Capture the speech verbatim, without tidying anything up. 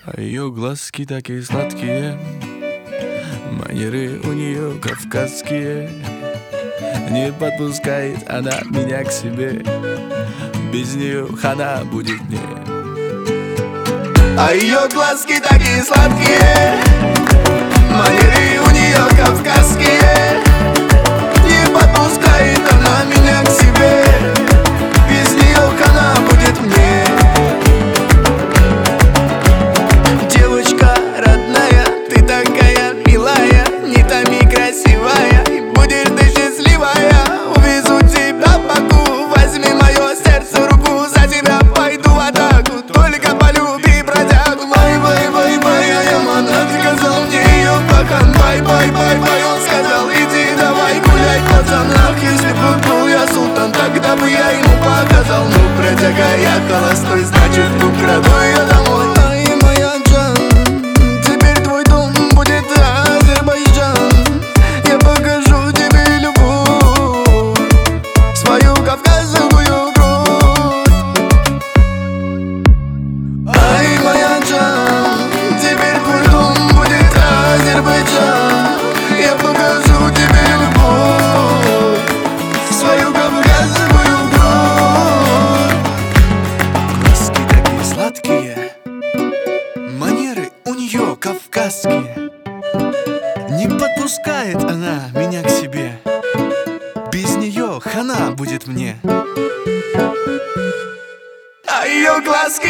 А ее глазки такие сладкие, манеры у нее кавказские. Не подпускает она меня к себе, без нее хана будет мне. А ее глазки такие сладкие, манеры у нее кавказские. Не подпускает она меня к себе, без нее хана будет мне. Девочка родная, ты такая милая, не томи, красивая, и будешь ты счастливая. Увезу тебя в Баку, возьми мое сердце в руку, за тебя пойду в атаку, только полюби бродягу. Бай, бай, бай, бай, а я монах, сказал мне ее пахан. Бай, бай, бай, бай, он сказал, иди давай гуляй в пацанах. Если бы был я султан, тогда бы я ему показал. Ну, бродяга, я холостой, значит, украду ее домой. Ай, моя Джан, теперь твой дом будет Азербайджан. Я покажу тебе любовь, свою кавказскую кровь. Ай, моя Джан, теперь твой дом будет Азербайджан. Я покажу тебе любовь, свою кавказскую кровь. Глазки такие сладкие, манеры у нее кавказские. Не подпускает она меня к себе, без нее хана будет мне. А ее глазки